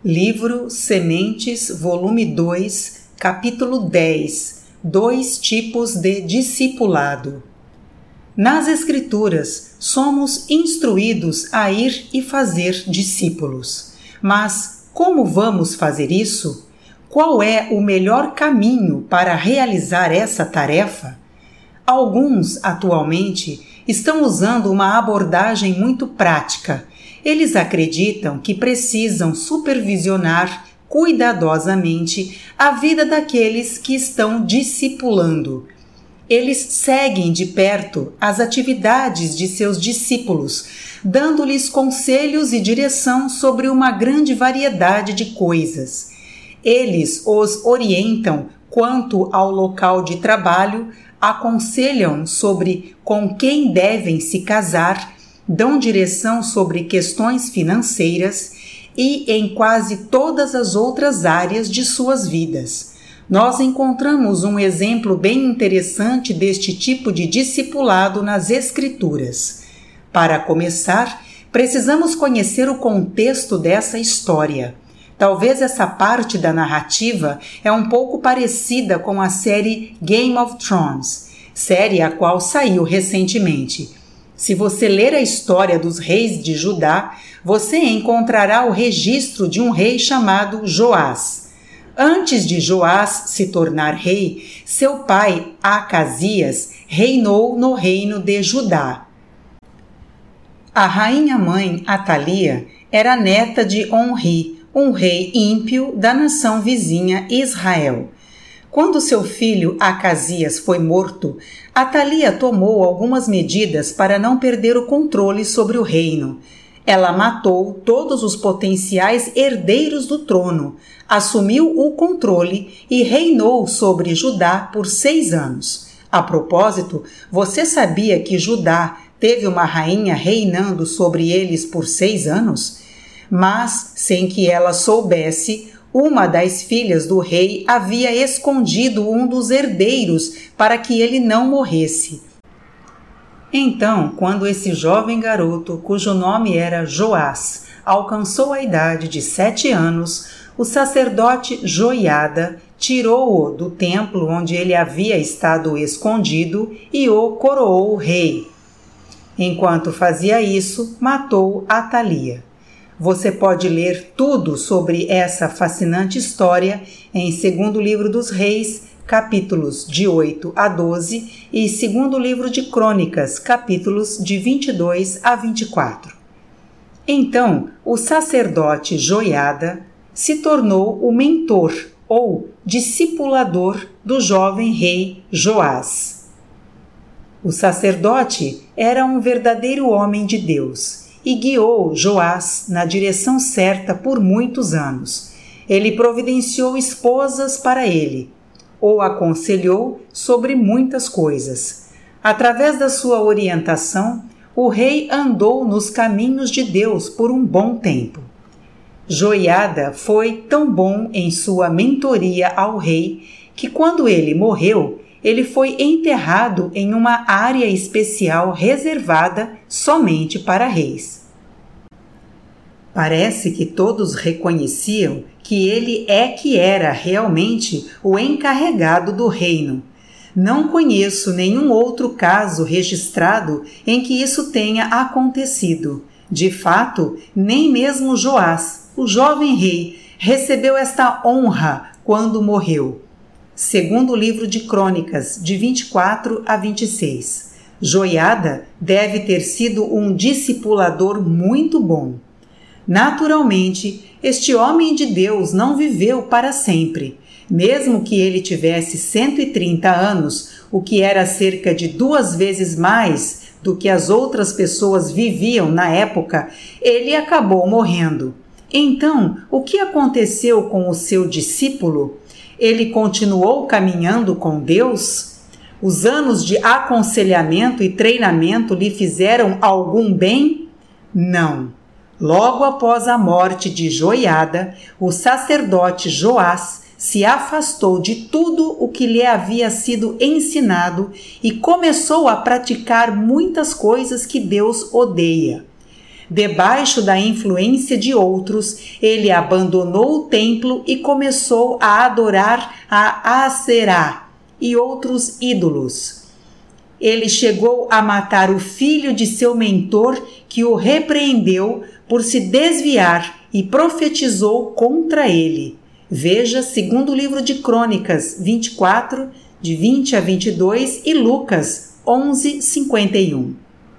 Livro Sementes, volume 2, capítulo 10. 2 tipos de discipulado. Nas Escrituras, somos instruídos a ir e fazer discípulos. Mas como vamos fazer isso? Qual é o melhor caminho para realizar essa tarefa? Alguns, atualmente, estão usando uma abordagem muito prática. Eles acreditam que precisam supervisionar cuidadosamente a vida daqueles que estão discipulando. Eles seguem de perto as atividades de seus discípulos, dando-lhes conselhos e direção sobre uma grande variedade de coisas. Eles os orientam quanto ao local de trabalho, aconselham sobre com quem devem se casar, dão direção sobre questões financeiras e em quase todas as outras áreas de suas vidas. Nós encontramos um exemplo bem interessante deste tipo de discipulado nas Escrituras. Para começar, precisamos conhecer o contexto dessa história. Talvez essa parte da narrativa é um pouco parecida com a série Game of Thrones, série a qual saiu recentemente. Se você ler a história dos reis de Judá, você encontrará o registro de um rei chamado Joás. Antes de Joás se tornar rei, seu pai, Acasias, reinou no reino de Judá. A rainha-mãe, Atalia, era neta de Omri, um rei ímpio da nação vizinha Israel. Quando seu filho Acasias foi morto, Atalia tomou algumas medidas para não perder o controle sobre o reino. Ela matou todos os potenciais herdeiros do trono, assumiu o controle e reinou sobre Judá por 6 anos. A propósito, você sabia que Judá teve uma rainha reinando sobre eles por 6 anos? Mas, sem que ela soubesse, uma das filhas do rei havia escondido um dos herdeiros para que ele não morresse. Então, quando esse jovem garoto, cujo nome era Joás, alcançou a idade de 7 anos, o sacerdote Joiada tirou-o do templo onde ele havia estado escondido e o coroou rei. Enquanto fazia isso, matou Atalia. Você pode ler tudo sobre essa fascinante história em 2º livro dos Reis, capítulos de 8 a 12 e 2º livro de Crônicas, capítulos de 22 a 24. Então, o sacerdote Joiada se tornou o mentor ou discipulador do jovem rei Joás. O sacerdote era um verdadeiro homem de Deus e guiou Joás na direção certa por muitos anos. Ele providenciou esposas para ele, o aconselhou sobre muitas coisas. Através da sua orientação, o rei andou nos caminhos de Deus por um bom tempo. Joiada foi tão bom em sua mentoria ao rei que, quando ele morreu, ele foi enterrado em uma área especial reservada somente para reis. Parece que todos reconheciam que ele é que era realmente o encarregado do reino. Não conheço nenhum outro caso registrado em que isso tenha acontecido. De fato, nem mesmo Joás, o jovem rei, recebeu esta honra quando morreu. 2º livro de Crônicas, de 24 a 26. Joiada deve ter sido um discipulador muito bom. Naturalmente, este homem de Deus não viveu para sempre. Mesmo que ele tivesse 130 anos, o que era cerca de 2 vezes mais do que as outras pessoas viviam na época, ele acabou morrendo. Então, o que aconteceu com o seu discípulo? Ele continuou caminhando com Deus? Os anos de aconselhamento e treinamento lhe fizeram algum bem? Não. Logo após a morte de Joiada, o sacerdote Joás se afastou de tudo o que lhe havia sido ensinado e começou a praticar muitas coisas que Deus odeia. Debaixo da influência de outros, ele abandonou o templo e começou a adorar a Aserá e outros ídolos. Ele chegou a matar o filho de seu mentor, que o repreendeu por se desviar e profetizou contra ele. Veja segundo livro de Crônicas 24, de 20 a 22 e Lucas 11, 51.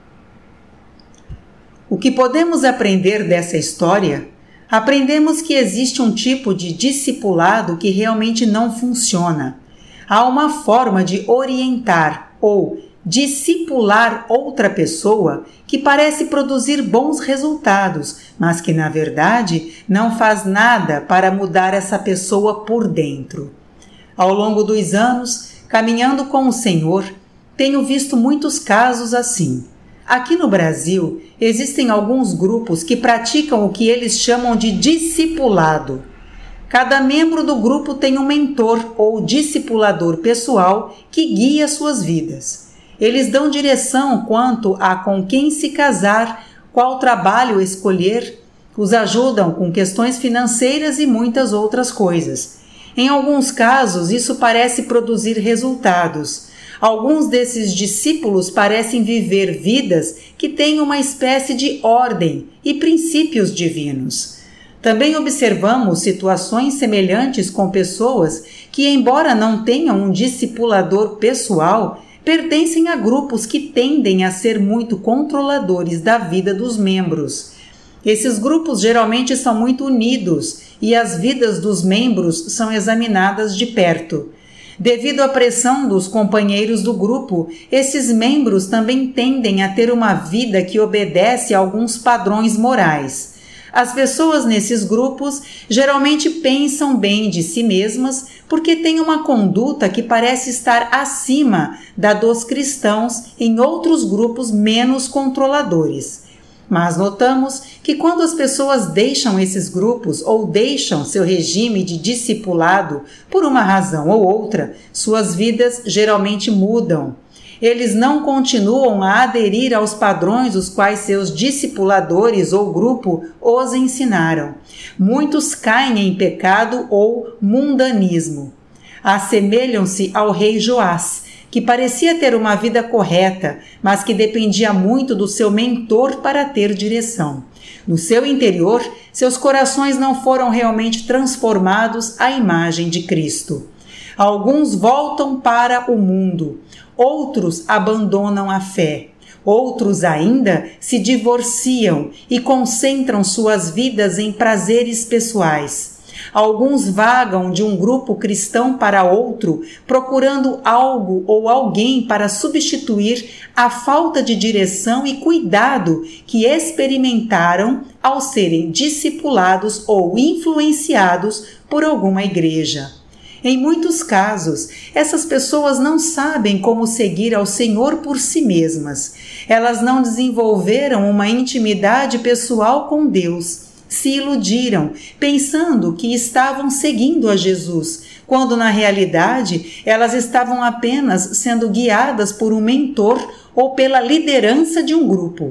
O que podemos aprender dessa história? Aprendemos que existe um tipo de discipulado que realmente não funciona. Há uma forma de orientar ou discipular outra pessoa que parece produzir bons resultados, mas que na verdade não faz nada para mudar essa pessoa por dentro. Ao longo dos anos, caminhando com o Senhor, tenho visto muitos casos assim. Aqui no Brasil, existem alguns grupos que praticam o que eles chamam de discipulado. Cada membro do grupo tem um mentor ou discipulador pessoal que guia suas vidas. Eles dão direção quanto a com quem se casar, qual trabalho escolher, os ajudam com questões financeiras e muitas outras coisas. Em alguns casos, isso parece produzir resultados. Alguns desses discípulos parecem viver vidas que têm uma espécie de ordem e princípios divinos. Também observamos situações semelhantes com pessoas que, embora não tenham um discipulador pessoal, pertencem a grupos que tendem a ser muito controladores da vida dos membros. Esses grupos geralmente são muito unidos e as vidas dos membros são examinadas de perto. Devido à pressão dos companheiros do grupo, esses membros também tendem a ter uma vida que obedece a alguns padrões morais. As pessoas nesses grupos geralmente pensam bem de si mesmas porque têm uma conduta que parece estar acima da dos cristãos em outros grupos menos controladores. Mas notamos que quando as pessoas deixam esses grupos ou deixam seu regime de discipulado por uma razão ou outra, suas vidas geralmente mudam. Eles não continuam a aderir aos padrões os quais seus discipuladores ou grupo os ensinaram. Muitos caem em pecado ou mundanismo. Assemelham-se ao rei Joás, que parecia ter uma vida correta, mas que dependia muito do seu mentor para ter direção. No seu interior, seus corações não foram realmente transformados à imagem de Cristo. Alguns voltam para o mundo, outros abandonam a fé, outros ainda se divorciam e concentram suas vidas em prazeres pessoais. Alguns vagam de um grupo cristão para outro, procurando algo ou alguém para substituir a falta de direção e cuidado que experimentaram ao serem discipulados ou influenciados por alguma igreja. Em muitos casos, essas pessoas não sabem como seguir ao Senhor por si mesmas. Elas não desenvolveram uma intimidade pessoal com Deus. Se iludiram, pensando que estavam seguindo a Jesus, quando na realidade elas estavam apenas sendo guiadas por um mentor ou pela liderança de um grupo.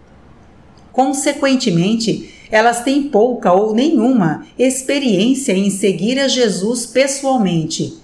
Consequentemente, elas têm pouca ou nenhuma experiência em seguir a Jesus pessoalmente.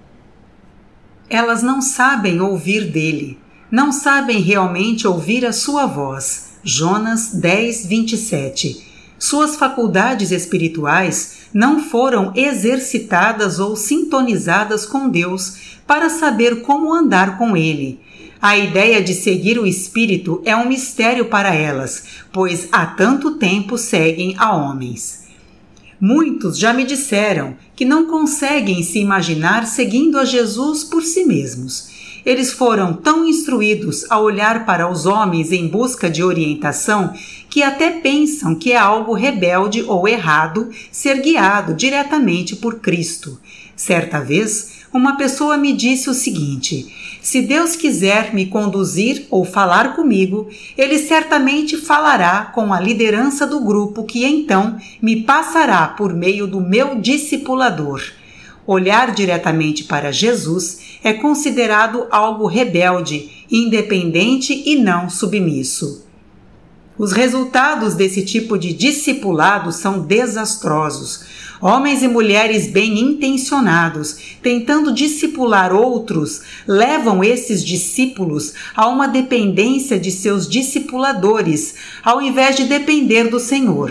Elas não sabem ouvir dele, não sabem realmente ouvir a sua voz. Jonas 10, 27. Suas faculdades espirituais não foram exercitadas ou sintonizadas com Deus para saber como andar com Ele. A ideia de seguir o Espírito é um mistério para elas, pois há tanto tempo seguem a homens. Muitos já me disseram que não conseguem se imaginar seguindo a Jesus por si mesmos. Eles foram tão instruídos a olhar para os homens em busca de orientação que até pensam que é algo rebelde ou errado ser guiado diretamente por Cristo. Certa vez, uma pessoa me disse o seguinte: se Deus quiser me conduzir ou falar comigo, Ele certamente falará com a liderança do grupo que então me passará por meio do meu discipulador. Olhar diretamente para Jesus é considerado algo rebelde, independente e não submisso. Os resultados desse tipo de discipulado são desastrosos. Homens e mulheres bem intencionados, tentando discipular outros, levam esses discípulos a uma dependência de seus discipuladores, ao invés de depender do Senhor.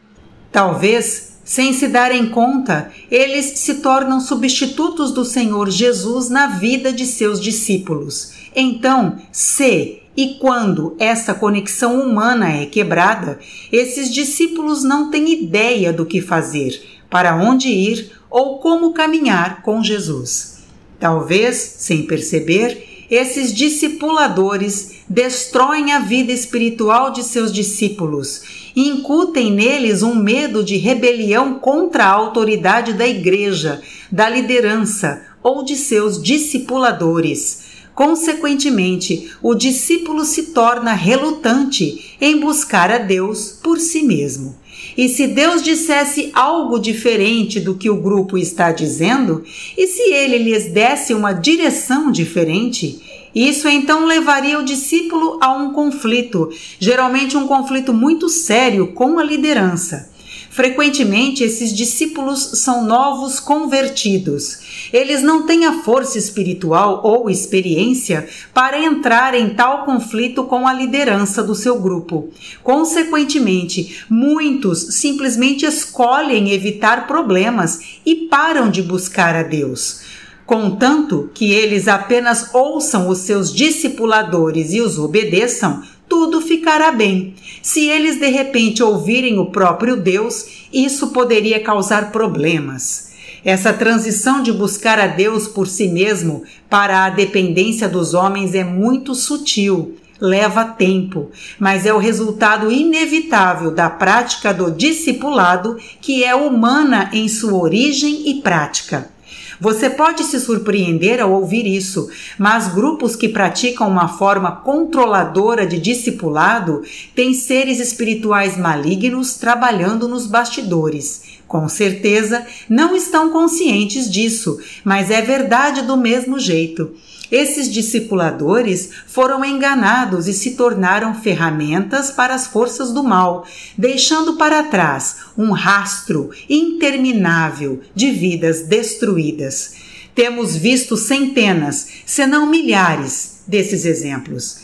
Talvez, sem se darem conta, eles se tornam substitutos do Senhor Jesus na vida de seus discípulos. Então, se e quando essa conexão humana é quebrada, esses discípulos não têm ideia do que fazer, para onde ir ou como caminhar com Jesus. Talvez, sem perceber, esses discipuladores destroem a vida espiritual de seus discípulos e incutem neles um medo de rebelião contra a autoridade da igreja, da liderança ou de seus discipuladores. Consequentemente, o discípulo se torna relutante em buscar a Deus por si mesmo. E se Deus dissesse algo diferente do que o grupo está dizendo, e se ele lhes desse uma direção diferente, isso então levaria o discípulo a um conflito, geralmente um conflito muito sério com a liderança. Frequentemente, esses discípulos são novos convertidos. Eles não têm a força espiritual ou experiência para entrar em tal conflito com a liderança do seu grupo. Consequentemente, muitos simplesmente escolhem evitar problemas e param de buscar a Deus. Contanto que eles apenas ouçam os seus discipuladores e os obedeçam, tudo ficará bem. Se eles de repente ouvirem o próprio Deus, isso poderia causar problemas. Essa transição de buscar a Deus por si mesmo para a dependência dos homens é muito sutil, leva tempo, mas é o resultado inevitável da prática do discipulado, que é humana em sua origem e prática. Você pode se surpreender ao ouvir isso, mas grupos que praticam uma forma controladora de discipulado têm seres espirituais malignos trabalhando nos bastidores. Com certeza, não estão conscientes disso, mas é verdade do mesmo jeito. Esses discipuladores foram enganados e se tornaram ferramentas para as forças do mal, deixando para trás um rastro interminável de vidas destruídas. Temos visto centenas, se não milhares, desses exemplos.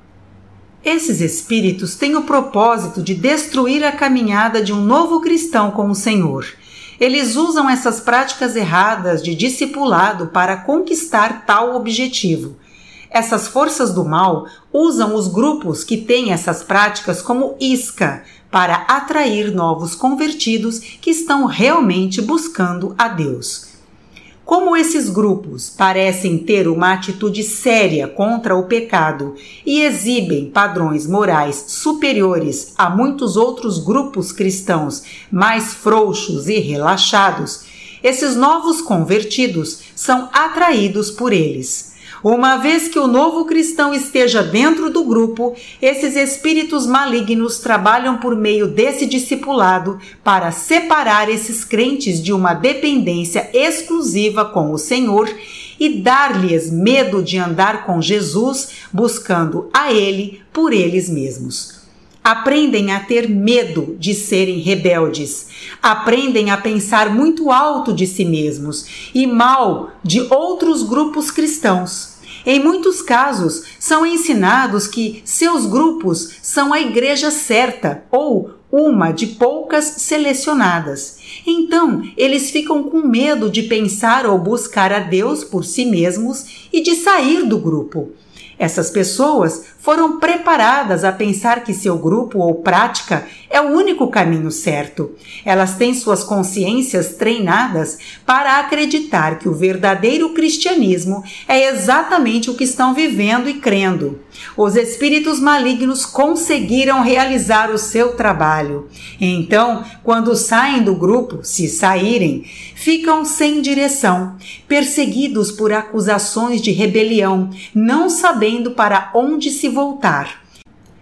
Esses espíritos têm o propósito de destruir a caminhada de um novo cristão com o Senhor. Eles usam essas práticas erradas de discipulado para conquistar tal objetivo. Essas forças do mal usam os grupos que têm essas práticas como isca para atrair novos convertidos que estão realmente buscando a Deus. Como esses grupos parecem ter uma atitude séria contra o pecado e exibem padrões morais superiores a muitos outros grupos cristãos mais frouxos e relaxados, esses novos convertidos são atraídos por eles. Uma vez que o novo cristão esteja dentro do grupo, esses espíritos malignos trabalham por meio desse discipulado para separar esses crentes de uma dependência exclusiva com o Senhor e dar-lhes medo de andar com Jesus, buscando a Ele por eles mesmos. Aprendem a ter medo de serem rebeldes, aprendem a pensar muito alto de si mesmos e mal de outros grupos cristãos. Em muitos casos, são ensinados que seus grupos são a igreja certa ou uma de poucas selecionadas. Então, eles ficam com medo de pensar ou buscar a Deus por si mesmos e de sair do grupo. Essas pessoas foram preparadas a pensar que seu grupo ou prática é o único caminho certo. Elas têm suas consciências treinadas para acreditar que o verdadeiro cristianismo é exatamente o que estão vivendo e crendo. Os espíritos malignos conseguiram realizar o seu trabalho. Então, quando saem do grupo, se saírem, ficam sem direção, perseguidos por acusações de rebelião, não sabendo para onde se voltar.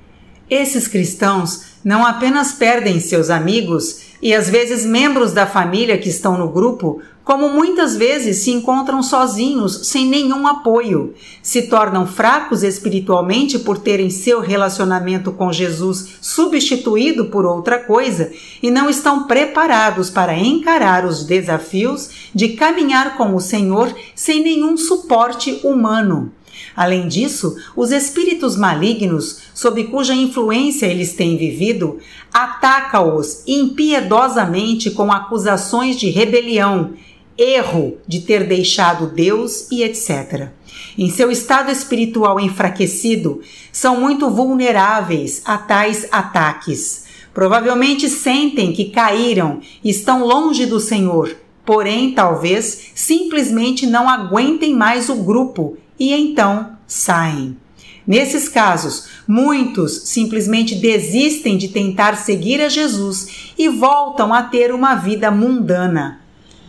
Esses cristãos não apenas perdem seus amigos e às vezes membros da família que estão no grupo, como muitas vezes se encontram sozinhos, sem nenhum apoio, se tornam fracos espiritualmente por terem seu relacionamento com Jesus substituído por outra coisa e não estão preparados para encarar os desafios de caminhar com o Senhor sem nenhum suporte humano. Além disso, os espíritos malignos, sob cuja influência eles têm vivido, atacam-os impiedosamente com acusações de rebelião, erro de ter deixado Deus e etc. Em seu estado espiritual enfraquecido, são muito vulneráveis a tais ataques. Provavelmente sentem que caíram e estão longe do Senhor, porém, talvez, simplesmente não aguentem mais o grupo e então saem. Nesses casos, muitos simplesmente desistem de tentar seguir a Jesus e voltam a ter uma vida mundana.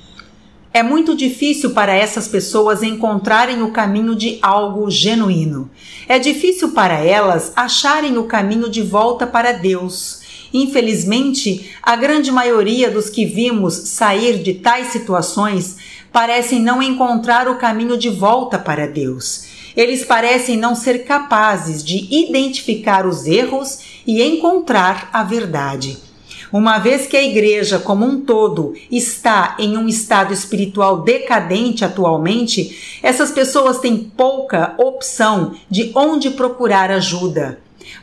É muito difícil para essas pessoas encontrarem o caminho de algo genuíno. É difícil para elas acharem o caminho de volta para Deus. Infelizmente, a grande maioria dos que vimos sair de tais situações parecem não encontrar o caminho de volta para Deus. Eles parecem não ser capazes de identificar os erros e encontrar a verdade. Uma vez que a igreja como um todo está em um estado espiritual decadente atualmente, essas pessoas têm pouca opção de onde procurar ajuda.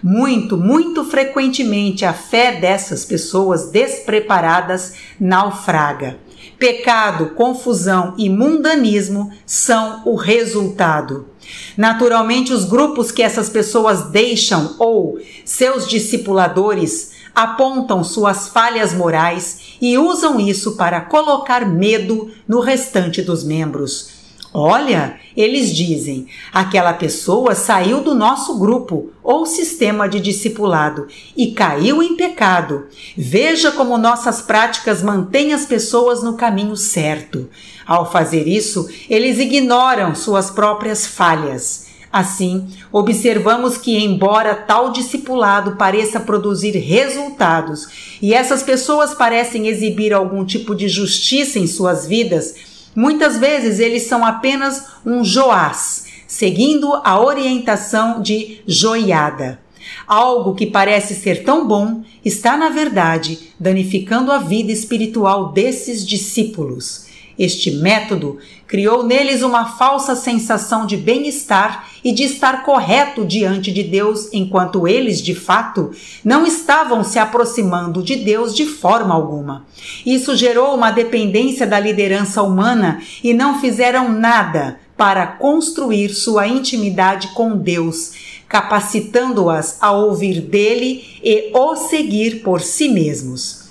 Muito frequentemente a fé dessas pessoas despreparadas naufraga. Pecado, confusão e mundanismo são o resultado. Naturalmente, os grupos que essas pessoas deixam ou seus discipuladores apontam suas falhas morais e usam isso para colocar medo no restante dos membros. Olha, eles dizem, aquela pessoa saiu do nosso grupo ou sistema de discipulado e caiu em pecado. Veja como nossas práticas mantêm as pessoas no caminho certo. Ao fazer isso, eles ignoram suas próprias falhas. Assim, observamos que, embora tal discipulado pareça produzir resultados e essas pessoas parecem exibir algum tipo de justiça em suas vidas, muitas vezes eles são apenas um Joás, seguindo a orientação de joiada. Algo que parece ser tão bom está, na verdade, danificando a vida espiritual desses discípulos. Este método criou neles uma falsa sensação de bem-estar e de estar correto diante de Deus, enquanto eles, de fato, não estavam se aproximando de Deus de forma alguma. Isso gerou uma dependência da liderança humana e não fizeram nada para construir sua intimidade com Deus, capacitando-as a ouvir dele e o seguir por si mesmos.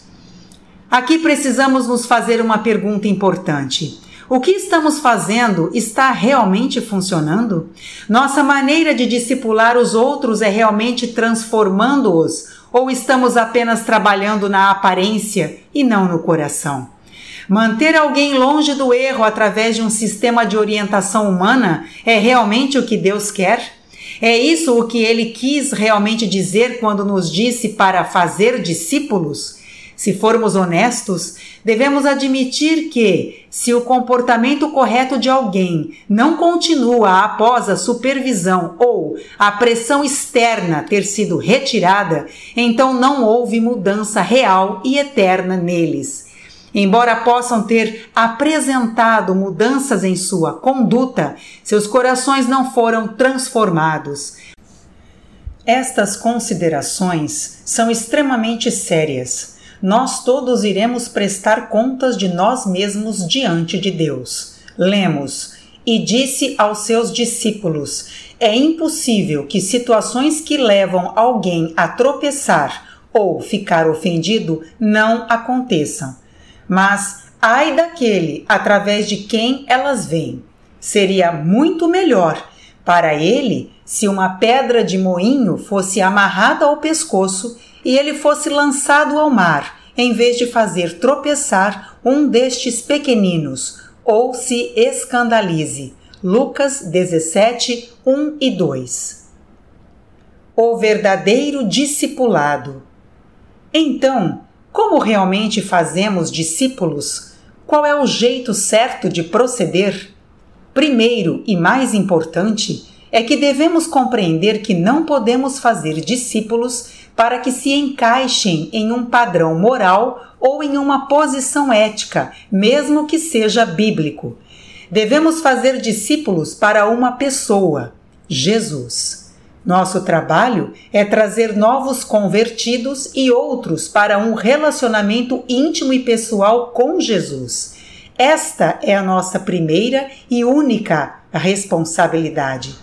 Aqui precisamos nos fazer uma pergunta importante. O que estamos fazendo está realmente funcionando? Nossa maneira de discipular os outros é realmente transformando-os? Ou estamos apenas trabalhando na aparência e não no coração? Manter alguém longe do erro através de um sistema de orientação humana é realmente o que Deus quer? É isso o que ele quis realmente dizer quando nos disse para fazer discípulos? Se formos honestos, devemos admitir que, se o comportamento correto de alguém não continua após a supervisão ou a pressão externa ter sido retirada, então não houve mudança real e eterna neles. Embora possam ter apresentado mudanças em sua conduta, seus corações não foram transformados. Estas considerações são extremamente sérias. Nós todos iremos prestar contas de nós mesmos diante de Deus. Lemos: e disse aos seus discípulos: é impossível que situações que levam alguém a tropeçar ou ficar ofendido não aconteçam. Mas ai daquele através de quem elas vêm. Seria muito melhor para ele se uma pedra de moinho fosse amarrada ao pescoço e ele fosse lançado ao mar, em vez de fazer tropeçar um destes pequeninos, ou se escandalize. Lucas 17, 1 e 2. o verdadeiro discipulado. Então, como realmente fazemos discípulos? Qual é o jeito certo de proceder? Primeiro e mais importante é que devemos compreender que não podemos fazer discípulos para que se encaixem em um padrão moral ou em uma posição ética, mesmo que seja bíblico. Devemos fazer discípulos para uma pessoa, Jesus. Nosso trabalho é trazer novos convertidos e outros para um relacionamento íntimo e pessoal com Jesus. Esta é a nossa primeira e única responsabilidade.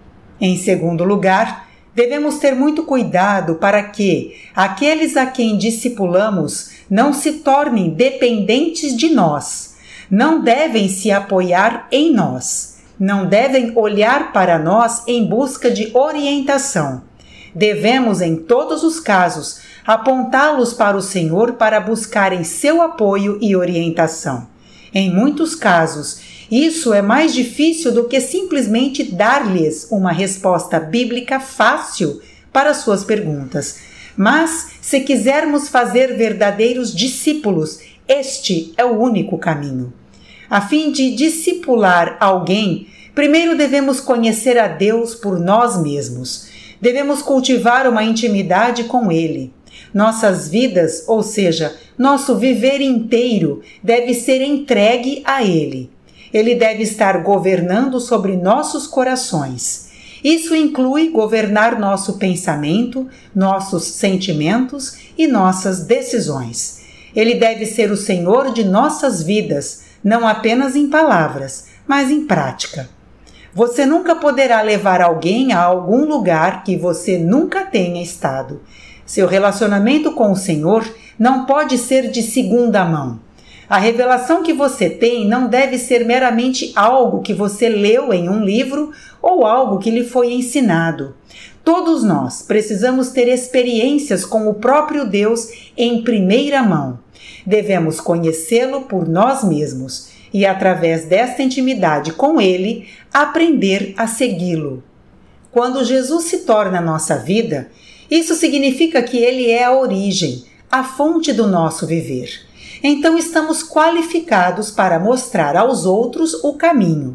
Em segundo lugar, devemos ter muito cuidado para que aqueles a quem discipulamos não se tornem dependentes de nós. Não devem se apoiar em nós. Não devem olhar para nós em busca de orientação. Devemos, em todos os casos, apontá-los para o Senhor para buscarem seu apoio e orientação. Em muitos casos, isso é mais difícil do que simplesmente dar-lhes uma resposta bíblica fácil para suas perguntas. Mas, se quisermos fazer verdadeiros discípulos, este é o único caminho. A fim de discipular alguém, primeiro devemos conhecer a Deus por nós mesmos. Devemos cultivar uma intimidade com Ele. Nossas vidas, ou seja, nosso viver inteiro, deve ser entregue a Ele. Ele deve estar governando sobre nossos corações. Isso inclui governar nosso pensamento, nossos sentimentos e nossas decisões. Ele deve ser o Senhor de nossas vidas, não apenas em palavras, mas em prática. Você nunca poderá levar alguém a algum lugar que você nunca tenha estado. Seu relacionamento com o Senhor não pode ser de segunda mão. A revelação que você tem não deve ser meramente algo que você leu em um livro ou algo que lhe foi ensinado. Todos nós precisamos ter experiências com o próprio Deus em primeira mão. Devemos conhecê-lo por nós mesmos e, através desta intimidade com Ele, aprender a segui-lo. Quando Jesus se torna a nossa vida, isso significa que Ele é a origem, a fonte do nosso viver. Então estamos qualificados para mostrar aos outros o caminho.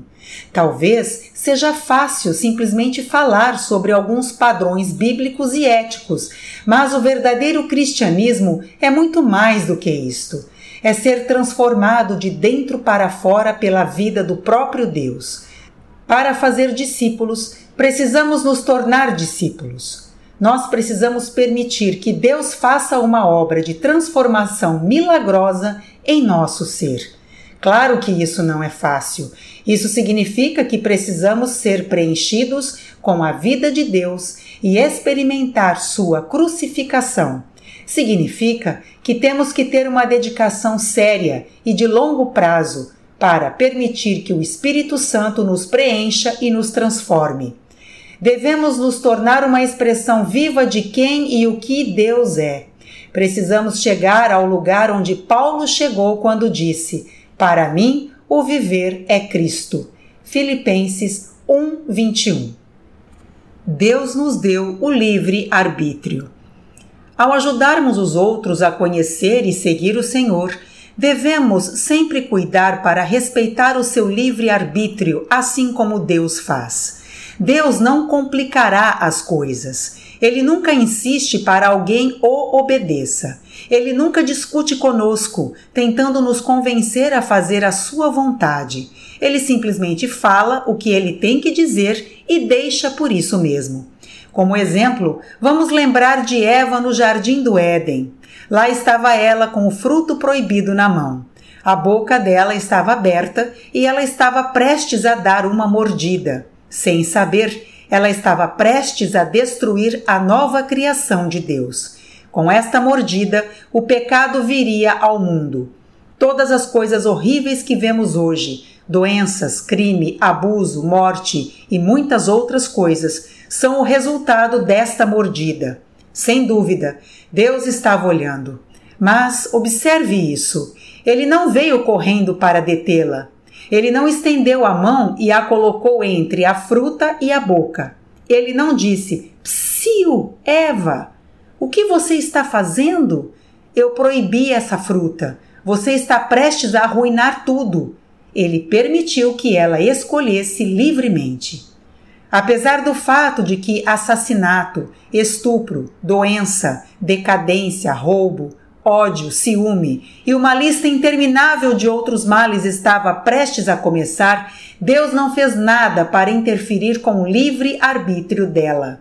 Talvez seja fácil simplesmente falar sobre alguns padrões bíblicos e éticos, mas o verdadeiro cristianismo é muito mais do que isto. É ser transformado de dentro para fora pela vida do próprio Deus. Para fazer discípulos, precisamos nos tornar discípulos. Nós precisamos permitir que Deus faça uma obra de transformação milagrosa em nosso ser. Claro que isso não é fácil. Isso significa que precisamos ser preenchidos com a vida de Deus e experimentar sua crucificação. Significa que temos que ter uma dedicação séria e de longo prazo para permitir que o Espírito Santo nos preencha e nos transforme. Devemos nos tornar uma expressão viva de quem e o que Deus é. Precisamos chegar ao lugar onde Paulo chegou quando disse: "Para mim, o viver é Cristo." Filipenses 1:21. Deus nos deu o livre arbítrio. Ao ajudarmos os outros a conhecer e seguir o Senhor, devemos sempre cuidar para respeitar o seu livre arbítrio, assim como Deus faz. Deus não complicará as coisas. Ele nunca insiste para alguém o obedeça. Ele nunca discute conosco, tentando nos convencer a fazer a sua vontade. Ele simplesmente fala o que ele tem que dizer e deixa por isso mesmo. Como exemplo, vamos lembrar de Eva no Jardim do Éden. Lá estava ela com o fruto proibido na mão. A boca dela estava aberta e ela estava prestes a dar uma mordida. Sem saber, ela estava prestes a destruir a nova criação de Deus. Com esta mordida, o pecado viria ao mundo. Todas as coisas horríveis que vemos hoje, doenças, crime, abuso, morte e muitas outras coisas, são o resultado desta mordida. Sem dúvida, Deus estava olhando. Mas observe isso. Ele não veio correndo para detê-la. Ele não estendeu a mão e a colocou entre a fruta e a boca. Ele não disse: "Psst, Cio, Eva, o que você está fazendo? Eu proibi essa fruta. Você está prestes a arruinar tudo. Ele permitiu que ela escolhesse livremente. Apesar do fato de que assassinato, estupro, doença, decadência, roubo, ódio, ciúme e uma lista interminável de outros males estava prestes a começar, Deus não fez nada para interferir com o livre arbítrio dela.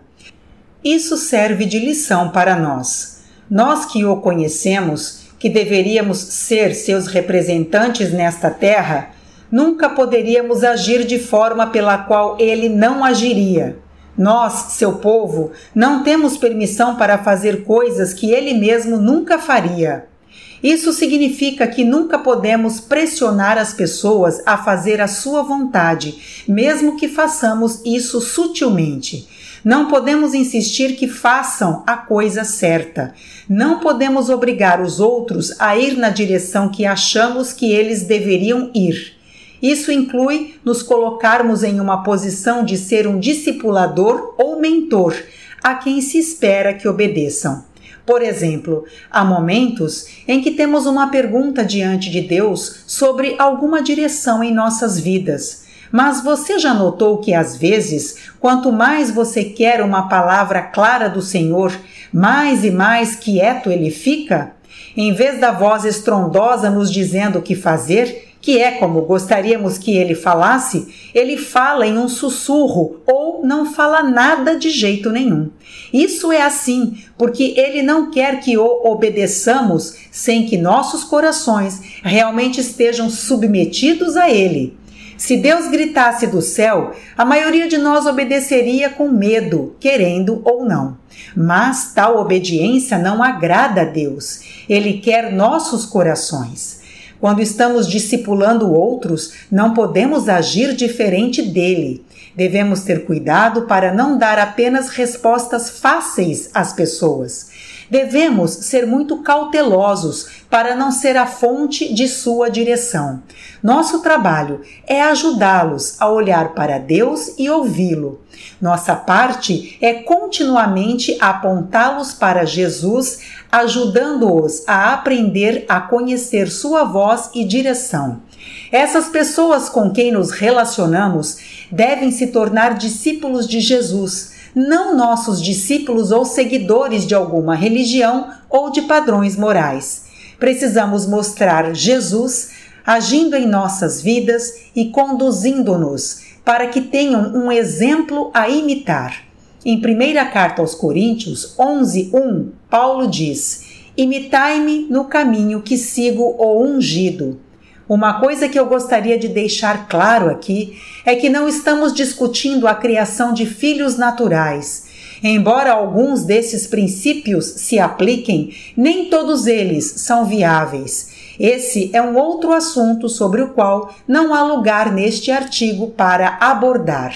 Isso serve de lição para nós. Nós que o conhecemos, que deveríamos ser seus representantes nesta terra, nunca poderíamos agir de forma pela qual ele não agiria. Nós, seu povo, não temos permissão para fazer coisas que ele mesmo nunca faria. Isso significa que nunca podemos pressionar as pessoas a fazer a sua vontade, mesmo que façamos isso sutilmente. Não podemos insistir que façam a coisa certa. Não podemos obrigar os outros a ir na direção que achamos que eles deveriam ir. Isso inclui nos colocarmos em uma posição de ser um discipulador ou mentor a quem se espera que obedeçam. Por exemplo, há momentos em que temos uma pergunta diante de Deus sobre alguma direção em nossas vidas. Mas você já notou que às vezes, quanto mais você quer uma palavra clara do Senhor, mais e mais quieto ele fica? Em vez da voz estrondosa nos dizendo o que fazer, que é como gostaríamos que ele falasse, ele fala em um sussurro ou não fala nada de jeito nenhum. Isso é assim porque ele não quer que o obedeçamos sem que nossos corações realmente estejam submetidos a ele. Se Deus gritasse do céu, a maioria de nós obedeceria com medo, querendo ou não. Mas tal obediência não agrada a Deus. Ele quer nossos corações. Quando estamos discipulando outros, não podemos agir diferente dele. Devemos ter cuidado para não dar apenas respostas fáceis às pessoas. Devemos ser muito cautelosos para não ser a fonte de sua direção. Nosso trabalho é ajudá-los a olhar para Deus e ouvi-lo. Nossa parte é continuamente apontá-los para Jesus, ajudando-os a aprender a conhecer sua voz e direção. Essas pessoas com quem nos relacionamos devem se tornar discípulos de Jesus, não nossos discípulos ou seguidores de alguma religião ou de padrões morais. Precisamos mostrar Jesus agindo em nossas vidas e conduzindo-nos para que tenham um exemplo a imitar. Em 1ª Carta aos Coríntios 11:1, Paulo diz: imitai-me no caminho que sigo o ungido. Uma coisa que eu gostaria de deixar claro aqui é que não estamos discutindo a criação de filhos naturais. Embora alguns desses princípios se apliquem, nem todos eles são viáveis. Esse é um outro assunto sobre o qual não há lugar neste artigo para abordar.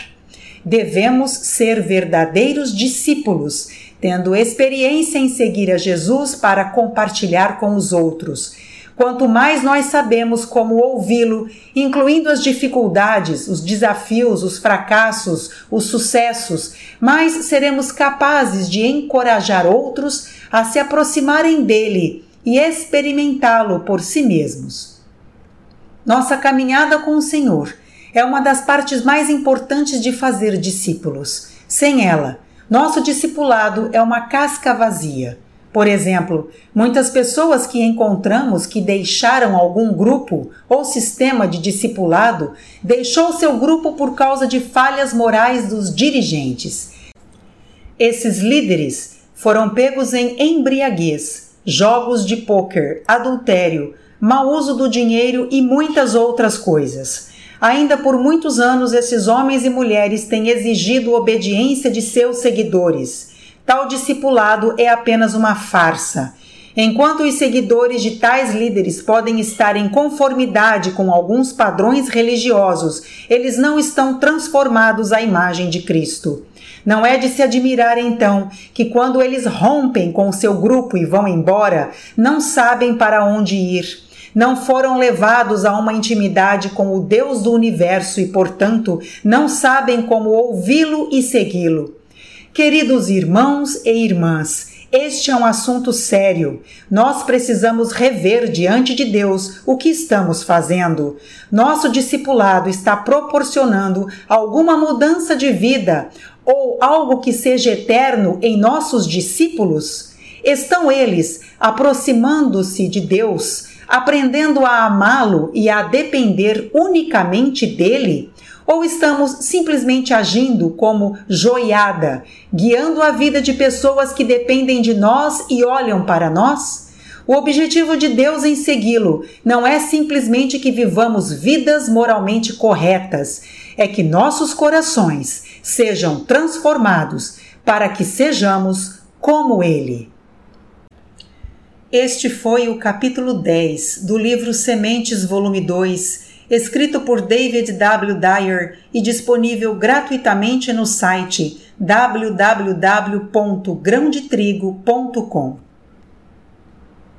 Devemos ser verdadeiros discípulos, tendo experiência em seguir a Jesus para compartilhar com os outros. Quanto mais nós sabemos como ouvi-lo, incluindo as dificuldades, os desafios, os fracassos, os sucessos, mais seremos capazes de encorajar outros a se aproximarem dele e experimentá-lo por si mesmos. Nossa caminhada com o Senhor é uma das partes mais importantes de fazer discípulos. Sem ela, nosso discipulado é uma casca vazia. Por exemplo, muitas pessoas que encontramos que deixaram algum grupo ou sistema de discipulado deixou seu grupo por causa de falhas morais dos dirigentes. Esses líderes foram pegos em embriaguez, jogos de pôquer, adultério, mau uso do dinheiro e muitas outras coisas. Ainda por muitos anos, esses homens e mulheres têm exigido obediência de seus seguidores. Tal discipulado é apenas uma farsa. Enquanto os seguidores de tais líderes podem estar em conformidade com alguns padrões religiosos, eles não estão transformados à imagem de Cristo. Não é de se admirar, então, que quando eles rompem com o seu grupo e vão embora, não sabem para onde ir. Não foram levados a uma intimidade com o Deus do universo e, portanto, não sabem como ouvi-lo e segui-lo. Queridos irmãos e irmãs, este é um assunto sério. Nós precisamos rever diante de Deus o que estamos fazendo. Nosso discipulado está proporcionando alguma mudança de vida ou algo que seja eterno em nossos discípulos? Estão eles aproximando-se de Deus, aprendendo a amá-lo e a depender unicamente dele? Ou estamos simplesmente agindo como joiada, guiando a vida de pessoas que dependem de nós e olham para nós? O objetivo de Deus em segui-lo não é simplesmente que vivamos vidas moralmente corretas, é que nossos corações sejam transformados para que sejamos como Ele. Este foi o capítulo 10 do livro Sementes, volume 2, escrito por David W. Dyer e disponível gratuitamente no site www.grãodetrigo.com.